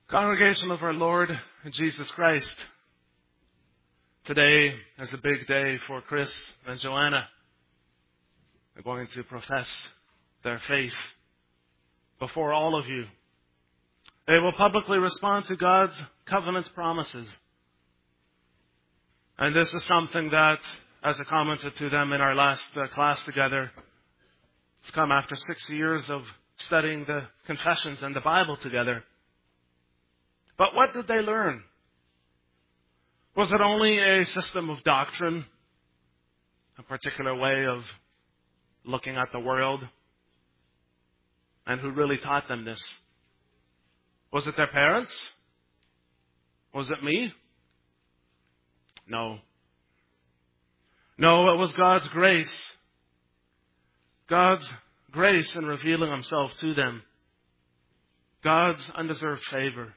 Congregation of our Lord Jesus Christ, today is a big day for Chris and Joanna. They're going to profess their faith before all of you. They will publicly respond to God's covenant promises. And this is something that, as I commented to them in our last class together, it's come after 6 years of studying the confessions and the Bible together. But what did they learn? Was it only a system of doctrine, a particular way of looking at the world? And who really taught them this? Was it their parents? Was it me? No. No, it was God's grace. God's grace in revealing Himself to them. God's undeserved favor.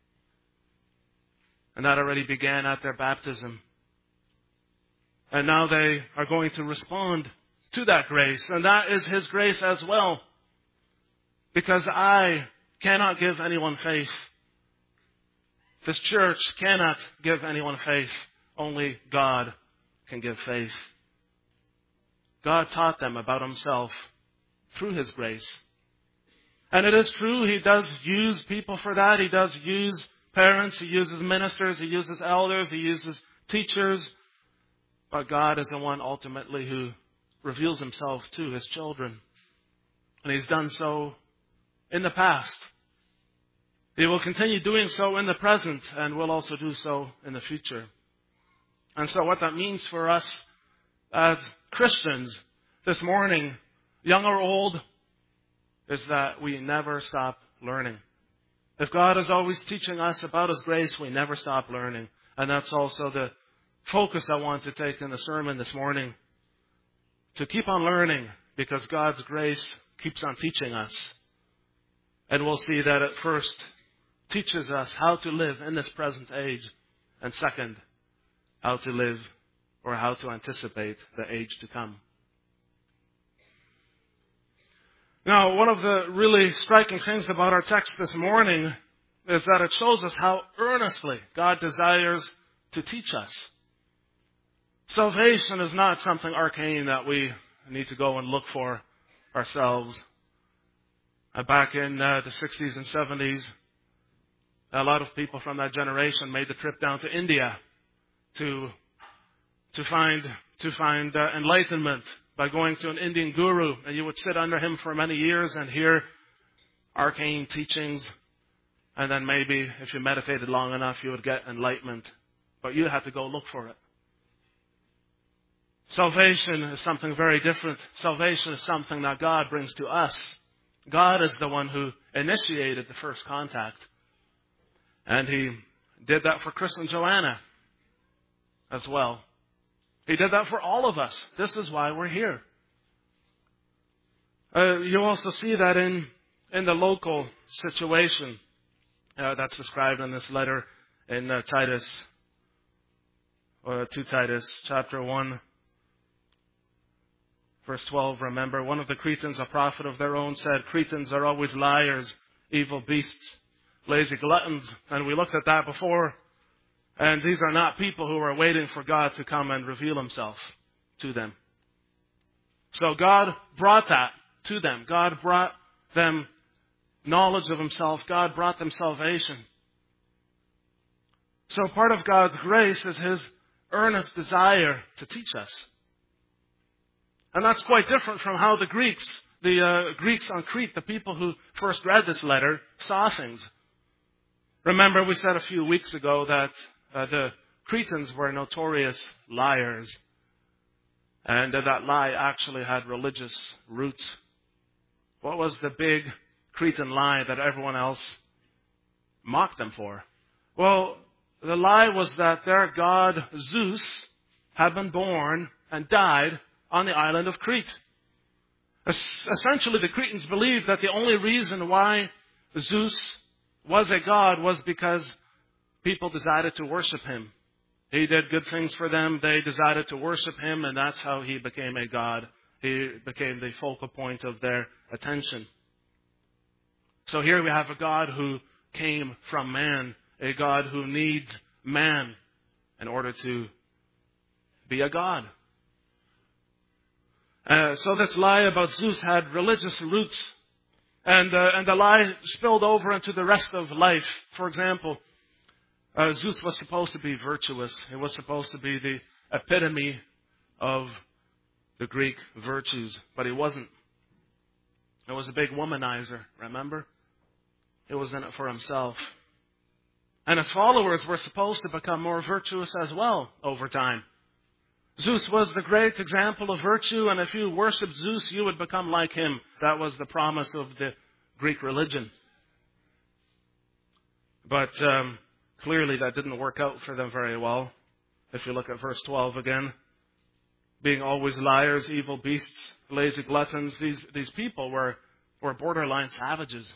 And that already began at their baptism. And now they are going to respond to that grace. And that is His grace as well. Because I cannot give anyone faith. This church cannot give anyone faith. Only God can give faith. God taught them about Himself through His grace. And it is true, He does use people for that. He does use parents, He uses ministers, He uses elders, He uses teachers. But God is the one ultimately who reveals Himself to His children. And He's done so in the past. He will continue doing so in the present and will also do so in the future. And so what that means for us as Christians this morning, young or old, is that we never stop learning. If God is always teaching us about His grace, we never stop learning. And that's also the focus I want to take in the sermon this morning. To keep on learning, because God's grace keeps on teaching us. And we'll see that it first teaches us how to live in this present age. And second, how to live or how to anticipate the age to come. Now, one of the really striking things about our text this morning is that it shows us how earnestly God desires to teach us. Salvation is not something arcane that we need to go and look for ourselves. Back in the 60s and 70s, a lot of people from that generation made the trip down to India to find enlightenment by going to an Indian guru, and you would sit under him for many years and hear arcane teachings, and then maybe if you meditated long enough you would get enlightenment, but you had to go look for it. Salvation is something very different. Salvation is something that God brings to us. God is the one who initiated the first contact, and He did that for Chris and Joanna as well. He did that for all of us. This is why we're here. You also see that in the local situation that's described in this letter in Titus, or to Titus chapter 1, verse 12. Remember, one of the Cretans, a prophet of their own, said, "Cretans are always liars, evil beasts, lazy gluttons." And we looked at that before. And these are not people who are waiting for God to come and reveal Himself to them. So God brought that to them. God brought them knowledge of Himself. God brought them salvation. So part of God's grace is His earnest desire to teach us. And that's quite different from how the Greeks on Crete, the people who first read this letter, saw things. Remember, we said a few weeks ago that the Cretans were notorious liars. And that lie actually had religious roots. What was the big Cretan lie that everyone else mocked them for? Well, the lie was that their god Zeus had been born and died on the island of Crete. Essentially, the Cretans believed that the only reason why Zeus was a god was because people decided to worship him. He did good things for them. They decided to worship him, and that's how he became a god. He became the focal point of their attention. So here we have a God who came from man, a God who needs man in order to be a God. So this lie about Zeus had religious roots, and the lie spilled over into the rest of life. For example, Zeus was supposed to be virtuous. He was supposed to be the epitome of the Greek virtues, but he wasn't. He was a big womanizer, remember? He was in it for himself. And his followers were supposed to become more virtuous as well over time. Zeus was the great example of virtue, and if you worshiped Zeus, you would become like him. That was the promise of the Greek religion. But clearly that didn't work out for them very well. If you look at verse 12 again. Being always liars, evil beasts, lazy gluttons, these people were borderline savages.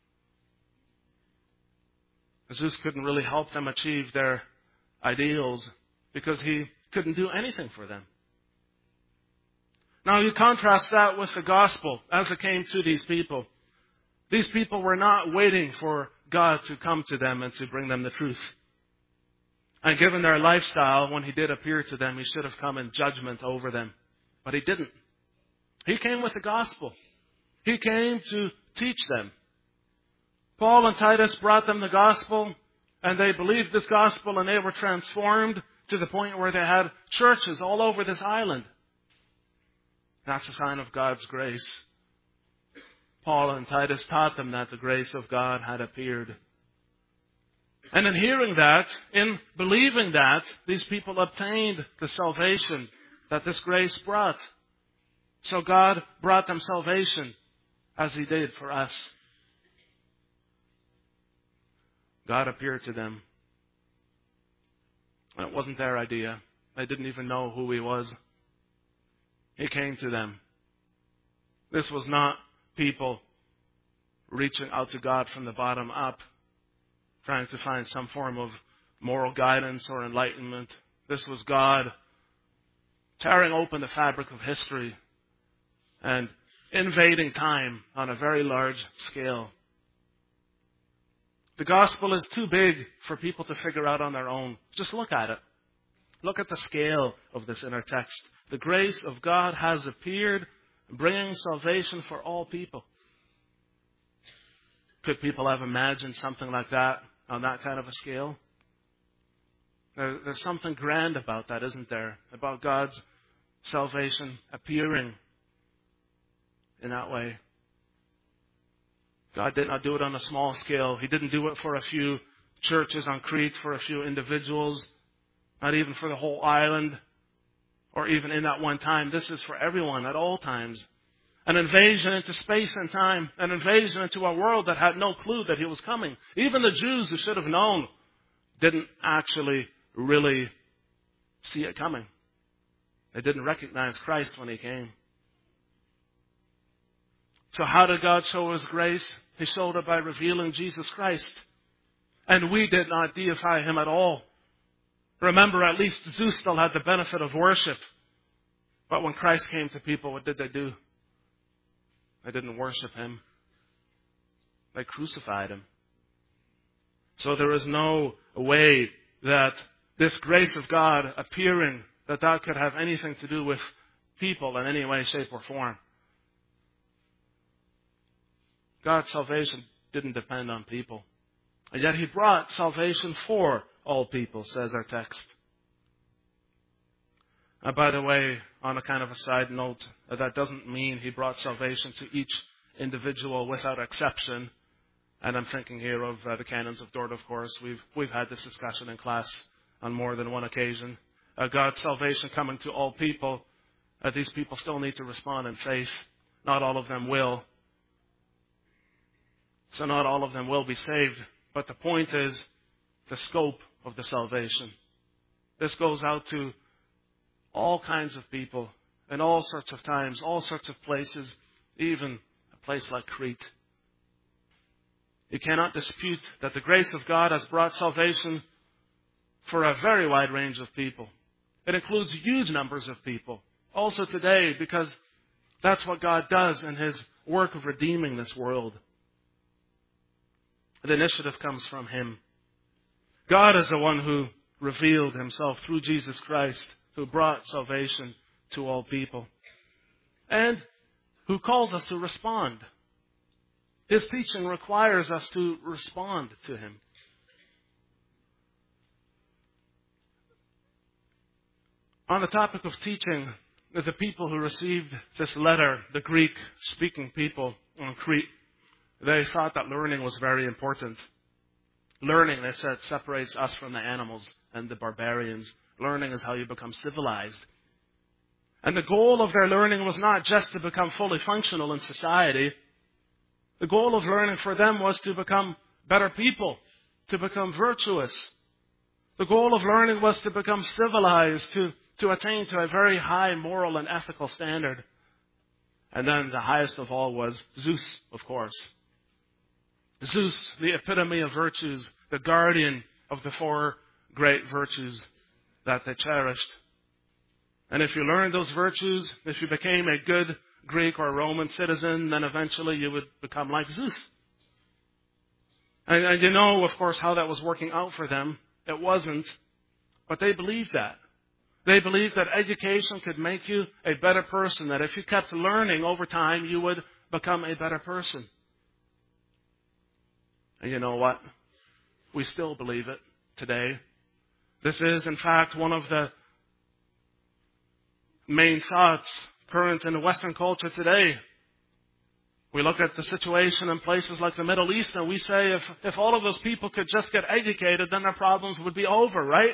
Zeus couldn't really help them achieve their ideals because he couldn't do anything for them. Now you contrast that with the gospel as it came to these people. These people were not waiting for God to come to them and to bring them the truth. And given their lifestyle, when he did appear to them, he should have come in judgment over them. But he didn't. He came with the gospel. He came to teach them. Paul and Titus brought them the gospel, and they believed this gospel, and they were transformed to the point where they had churches all over this island. That's a sign of God's grace. Paul and Titus taught them that the grace of God had appeared. And in hearing that, in believing that, these people obtained the salvation that this grace brought. So God brought them salvation as he did for us. God appeared to them. And it wasn't their idea. They didn't even know who he was. He came to them. This was not people reaching out to God from the bottom up, trying to find some form of moral guidance or enlightenment. This was God tearing open the fabric of history and invading time on a very large scale. The gospel is too big for people to figure out on their own. Just look at it. Look at the scale of this inner text. The grace of God has appeared, bringing salvation for all people. Could people have imagined something like that on that kind of a scale? There's something grand about that, isn't there? About God's salvation appearing in that way. God did not do it on a small scale. He didn't do it for a few churches on Crete, for a few individuals, not even for the whole island, or even in that one time. This is for everyone at all times. An invasion into space and time, an invasion into a world that had no clue that he was coming. Even the Jews who should have known didn't actually really see it coming. They didn't recognize Christ when he came. So how did God show his grace? He showed it by revealing Jesus Christ. And we did not deify him at all. Remember, at least Zeus still had the benefit of worship. But when Christ came to people, what did they do? They didn't worship him. They crucified him. So there is no way that this grace of God appearing, that could have anything to do with people in any way, shape, or form. God's salvation didn't depend on people. And yet he brought salvation for all people, says our text. By the way, on a kind of a side note, that doesn't mean he brought salvation to each individual without exception. And I'm thinking here of the canons of Dort, of course. We've had this discussion in class on more than one occasion. God's salvation coming to all people. These people still need to respond in faith. Not all of them will. So not all of them will be saved. But the point is the scope of the salvation. This goes out to all kinds of people in all sorts of times, all sorts of places, even a place like Crete. You cannot dispute that the grace of God has brought salvation for a very wide range of people. It includes huge numbers of people. Also today, because that's what God does in his work of redeeming this world. The initiative comes from Him. God is the one who revealed Himself through Jesus Christ, who brought salvation to all people, and who calls us to respond. His teaching requires us to respond to Him. On the topic of teaching, the people who received this letter, the Greek-speaking people on Crete, they thought that learning was very important. Learning, they said, separates us from the animals and the barbarians. Learning is how you become civilized. And the goal of their learning was not just to become fully functional in society. The goal of learning for them was to become better people, to become virtuous. The goal of learning was to become civilized, to attain to a very high moral and ethical standard. And then the highest of all was Zeus, of course. Zeus, the epitome of virtues, the guardian of the four great virtues that they cherished. And if you learned those virtues, if you became a good Greek or Roman citizen, then eventually you would become like Zeus. And you know, of course, how that was working out for them. It wasn't, but they believed that. They believed that education could make you a better person, that if you kept learning over time, you would become a better person. And you know what? We still believe it today. This is, in fact, one of the main thoughts current in the Western culture today. We look at the situation in places like the Middle East and we say if all of those people could just get educated, then their problems would be over, right?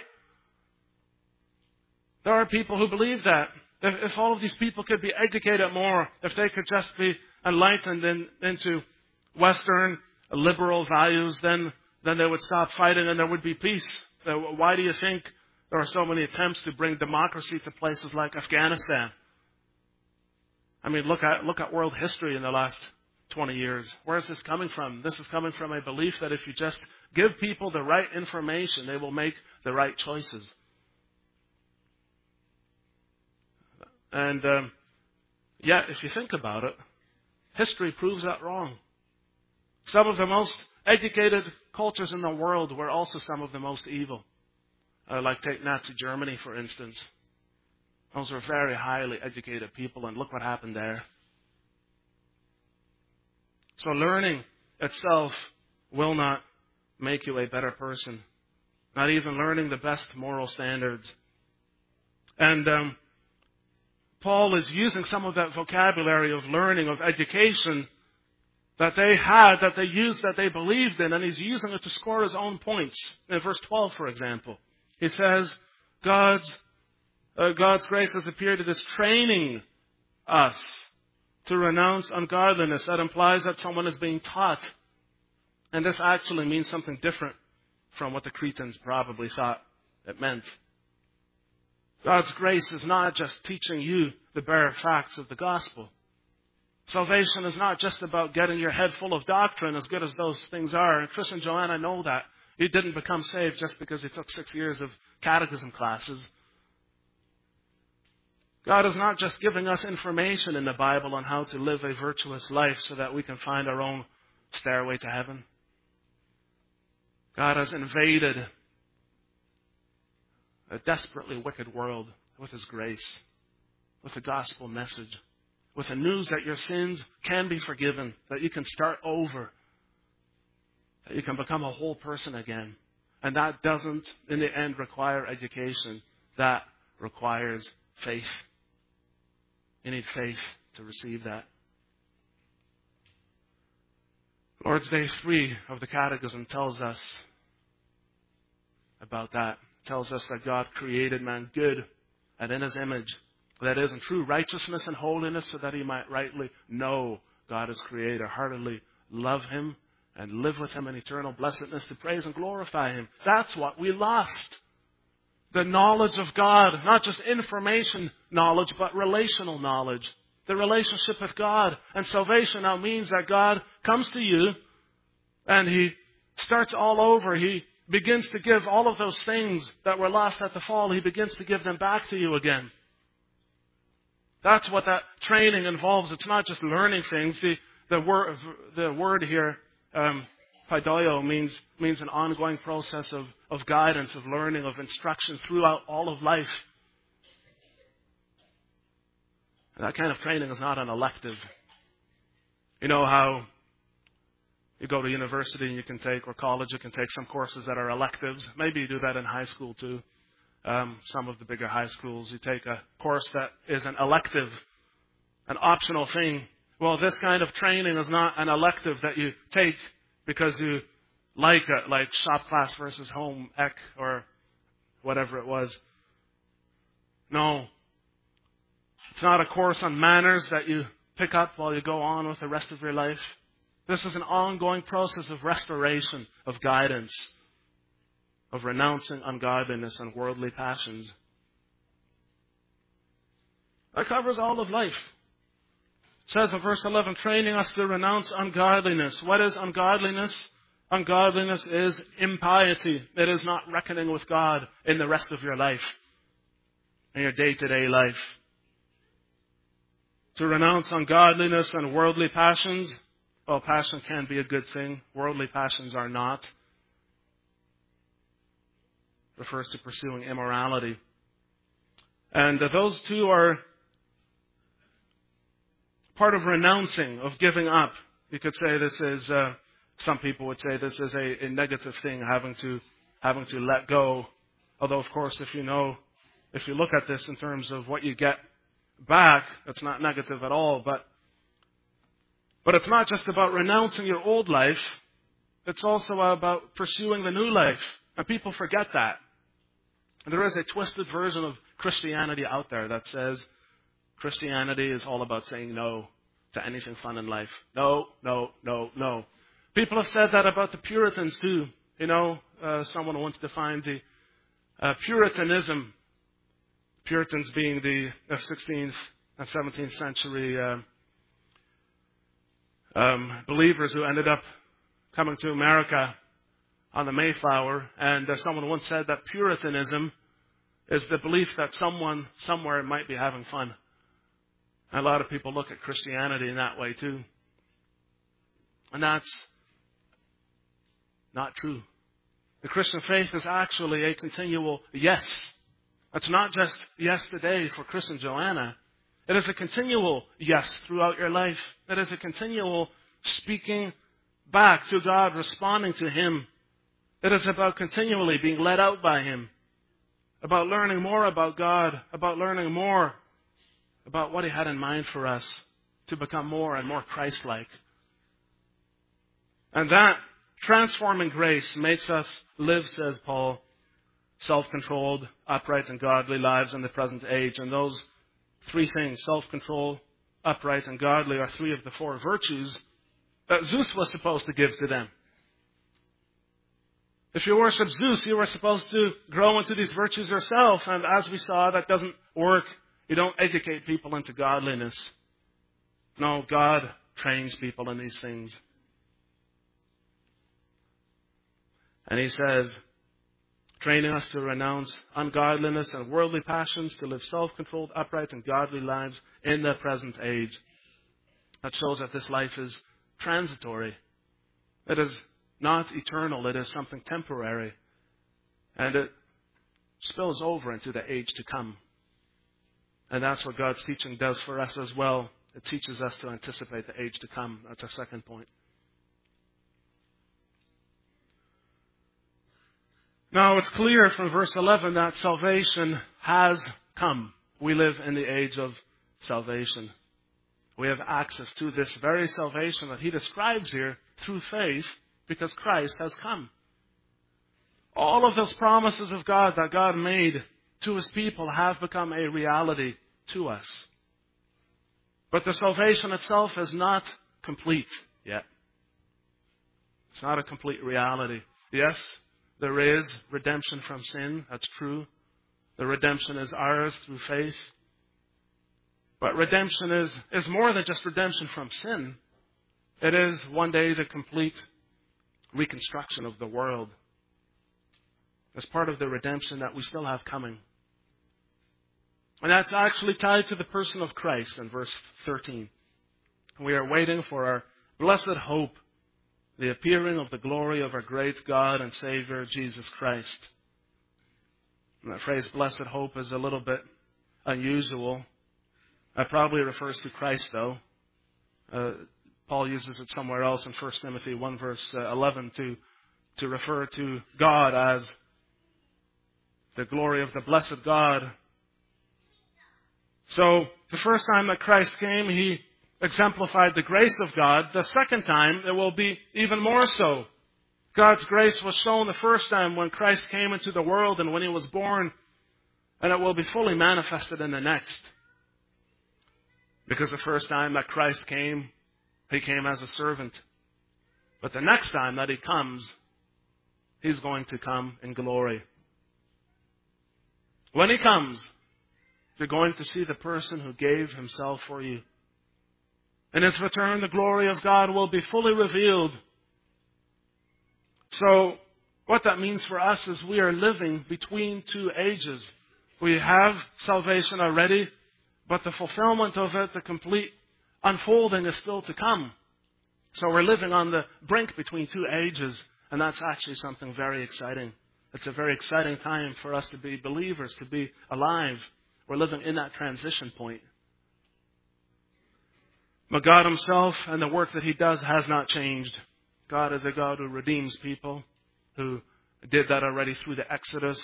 There are people who believe that. If all of these people could be educated more, if they could just be enlightened into Western liberal values, then they would stop fighting and there would be peace. Why do you think there are so many attempts to bring democracy to places like Afghanistan? I mean, look at world history in the last 20 years. Where is this coming from? This is coming from a belief that if you just give people the right information, they will make the right choices. And yet, if you think about it, history proves that wrong. Some of the most educated cultures in the world were also some of the most evil. Like take Nazi Germany, for instance. Those were very highly educated people, and look what happened there. So learning itself will not make you a better person. Not even learning the best moral standards. And Paul is using some of that vocabulary of learning, of education, that they had, that they used, that they believed in, and he's using it to score his own points. In verse 12, for example, he says, God's grace has appeared. It is training us to renounce ungodliness. That implies that someone is being taught. And this actually means something different from what the Cretans probably thought it meant. God's grace is not just teaching you the bare facts of the gospel. Salvation is not just about getting your head full of doctrine, as good as those things are. And Chris and Joanna know that. He didn't become saved just because he took 6 years of catechism classes. God is not just giving us information in the Bible on how to live a virtuous life so that we can find our own stairway to heaven. God has invaded a desperately wicked world with His grace, with the gospel message, with the news that your sins can be forgiven, that you can start over, that you can become a whole person again. And that doesn't, in the end, require education. That requires faith. You need faith to receive that. Lord's Day 3 of the Catechism tells us about that. It tells us that God created man good and in His image. That is, in true righteousness and holiness, so that he might rightly know God as Creator, heartily love Him, and live with Him in eternal blessedness to praise and glorify Him. That's what we lost. The knowledge of God, not just information knowledge, but relational knowledge. The relationship with God. And salvation now means that God comes to you and He starts all over. He begins to give all of those things that were lost at the fall. He begins to give them back to you again. That's what that training involves. It's not just learning things. The word here Paidoio means an ongoing process of guidance, of learning, of instruction throughout all of life. And that kind of training is not an elective. You know how you go to university and you can take, or college, you can take some courses that are electives. Maybe you do that in high school too. Some of the bigger high schools, you take a course that is an elective, an optional thing. Well, this kind of training is not an elective that you take because you like it, like shop class versus home ec or whatever it was. No. It's not a course on manners that you pick up while you go on with the rest of your life. This is an ongoing process of restoration, of guidance, of renouncing ungodliness and worldly passions. That covers all of life. It says in verse 11, training us to renounce ungodliness. What is ungodliness? Ungodliness is impiety. It is not reckoning with God in the rest of your life, in your day-to-day life. To renounce ungodliness and worldly passions. Well, passion can be a good thing. Worldly passions are not. It refers to pursuing immorality. And those two are part of renouncing, of giving up. You could say this is, some people would say this is a negative thing, having to let go. Although, of course, if you look at this in terms of what you get back, it's not negative at all. But it's not just about renouncing your old life. It's also about pursuing the new life. And people forget that. And there is a twisted version of Christianity out there that says Christianity is all about saying no to anything fun in life. No, no, no, no. People have said that about the Puritans too. You know, someone once defined the Puritanism, Puritans being the 16th and 17th century believers who ended up coming to America on the Mayflower. And someone once said that Puritanism is the belief that someone somewhere might be having fun. And a lot of people look at Christianity in that way too. And that's not true. The Christian faith is actually a continual yes. It's not just yes today for Chris and Joanna. It is a continual yes throughout your life. It is a continual speaking back to God, responding to Him. It is about continually being led out by Him. About learning more about God. About learning more about what He had in mind for us to become more and more Christ-like. And that transforming grace makes us live, says Paul, self-controlled, upright, and godly lives in the present age. And those three things, self-control, upright, and godly, are three of the four virtues that Zeus was supposed to give to them. If you worship Zeus, you were supposed to grow into these virtues yourself. And as we saw, that doesn't work. You don't educate people into godliness. No, God trains people in these things. And He says, training us to renounce ungodliness and worldly passions, to live self-controlled, upright, and godly lives in the present age. That shows that this life is transitory. It is not eternal. It is something temporary. And it spills over into the age to come. And that's what God's teaching does for us as well. It teaches us to anticipate the age to come. That's our second point. Now, it's clear from verse 11 that salvation has come. We live in the age of salvation. We have access to this very salvation that He describes here through faith because Christ has come. All of those promises of God that God made to His people have become a reality to us. But the salvation itself is not complete yet. It's not a complete reality. Yes, there is redemption from sin. That's true. The redemption is ours through faith. But redemption is more than just redemption from sin. It is one day the complete reconstruction of the world. As part of the redemption that we still have coming. And that's actually tied to the person of Christ in verse 13. We are waiting for our blessed hope, the appearing of the glory of our great God and Savior, Jesus Christ. And that phrase, blessed hope, is a little bit unusual. It probably refers to Christ, though. Paul uses it somewhere else in 1 Timothy 1 verse 11 to refer to God as the glory of the blessed God. So, the first time that Christ came, He exemplified the grace of God. The second time, it will be even more so. God's grace was shown the first time when Christ came into the world and when He was born, and it will be fully manifested in the next. Because the first time that Christ came, He came as a servant. But the next time that He comes, He's going to come in glory. When He comes, you're going to see the person who gave Himself for you. In His return, the glory of God will be fully revealed. So, what that means for us is we are living between two ages. We have salvation already, but the fulfillment of it, the complete unfolding, is still to come. So we're living on the brink between two ages, and that's actually something very exciting. It's a very exciting time for us to be believers, to be alive. We're living in that transition point. But God Himself and the work that He does has not changed. God is a God who redeems people, who did that already through the Exodus.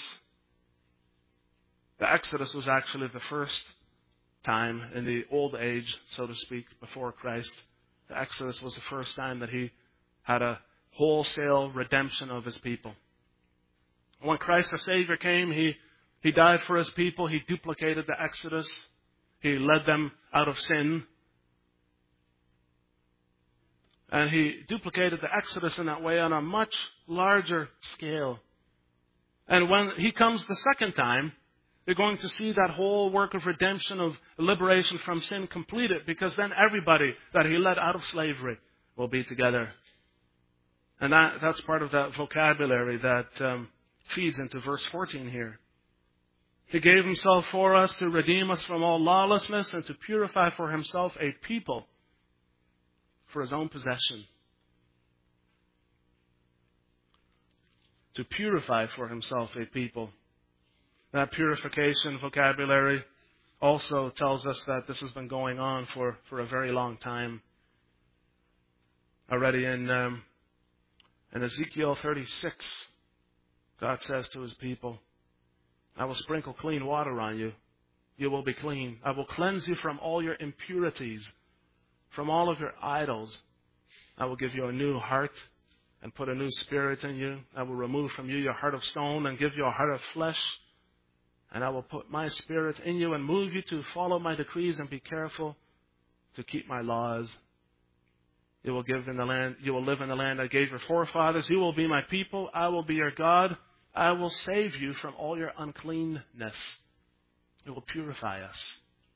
The Exodus was actually the first time in the old age, so to speak, before Christ. The Exodus was the first time that He had a wholesale redemption of His people. When Christ our Savior came, He died for His people. He duplicated the Exodus. He led them out of sin. And He duplicated the Exodus in that way on a much larger scale. And when He comes the second time, you're going to see that whole work of redemption, of liberation from sin completed, because then everybody that He led out of slavery will be together. And that's part of that vocabulary that feeds into verse 14 here. He gave Himself for us to redeem us from all lawlessness and to purify for Himself a people for His own possession. To purify for Himself a people. That purification vocabulary also tells us that this has been going on for a very long time. Already in Ezekiel 36, God says to His people, I will sprinkle clean water on you. You will be clean. I will cleanse you from all your impurities, from all of your idols. I will give you a new heart and put a new spirit in you. I will remove from you your heart of stone and give you a heart of flesh. And I will put my spirit in you and move you to follow my decrees and be careful to keep my laws. You will live in the land I gave your forefathers. You will be my people. I will be your God. I will save you from all your uncleanness. It will purify us.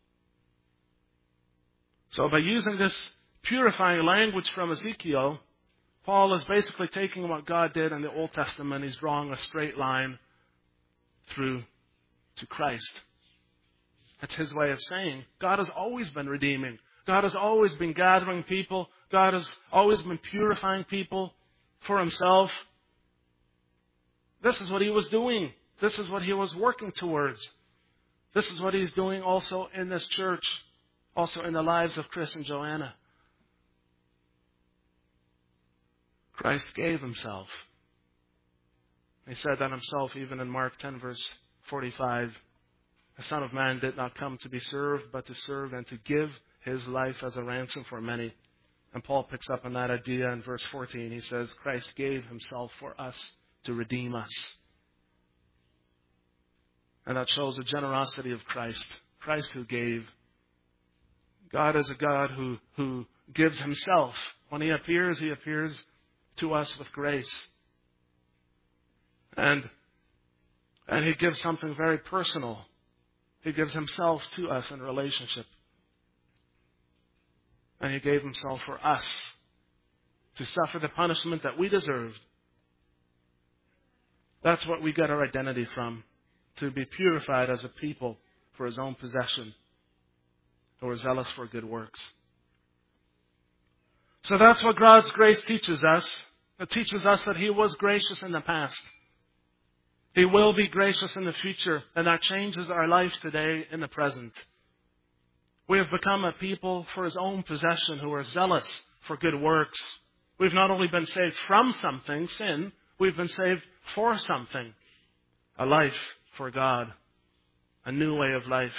So by using this purifying language from Ezekiel, Paul is basically taking what God did in the Old Testament. He's drawing a straight line through to Christ. That's his way of saying God has always been redeeming. God has always been gathering people. God has always been purifying people for Himself. This is what He was doing. This is what He was working towards. This is what He's doing also in this church, also in the lives of Chris and Joanna. Christ gave Himself. He said that Himself even in Mark 10 verse 45. The Son of Man did not come to be served, but to serve and to give His life as a ransom for many. And Paul picks up on that idea in verse 14. He says, Christ gave Himself for us to redeem us. And that shows the generosity of Christ. Christ who gave. God is a God who gives Himself. When He appears to us with grace. And He gives something very personal. He gives Himself to us in relationship. And He gave Himself for us to suffer the punishment that we deserved. That's what we get our identity from. To be purified as a people for His own possession. Who are zealous for good works. So that's what God's grace teaches us. It teaches us that He was gracious in the past. He will be gracious in the future, and that changes our life today in the present. We have become a people for His own possession who are zealous for good works. We've not only been saved from something, sin, we've been saved for something. A life for God. A new way of life.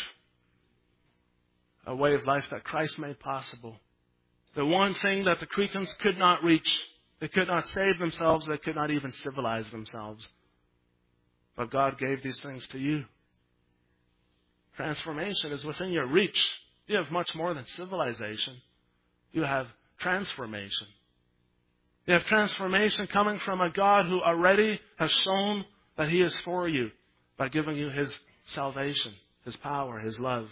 A way of life that Christ made possible. The one thing that the Cretans could not reach. They could not save themselves. They could not even civilize themselves. But God gave these things to you. Transformation is within your reach. You have much more than civilization. You have transformation. You have transformation coming from a God who already has shown that He is for you by giving you His salvation, His power, His love.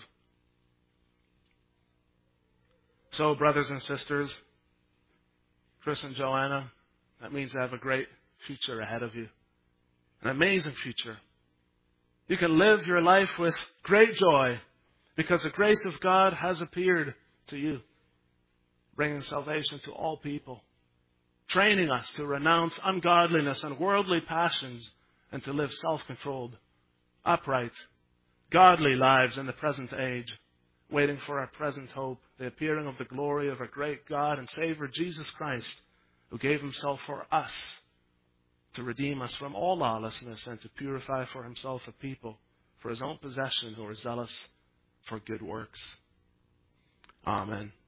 So, brothers and sisters, Chris and Joanna, that means you have a great future ahead of you. An amazing future. You can live your life with great joy because the grace of God has appeared to you, bringing salvation to all people, training us to renounce ungodliness and worldly passions and to live self-controlled, upright, godly lives in the present age, waiting for our present hope, the appearing of the glory of our great God and Savior Jesus Christ, who gave Himself for us to redeem us from all lawlessness and to purify for Himself a people for His own possession who are zealous for good works. Amen.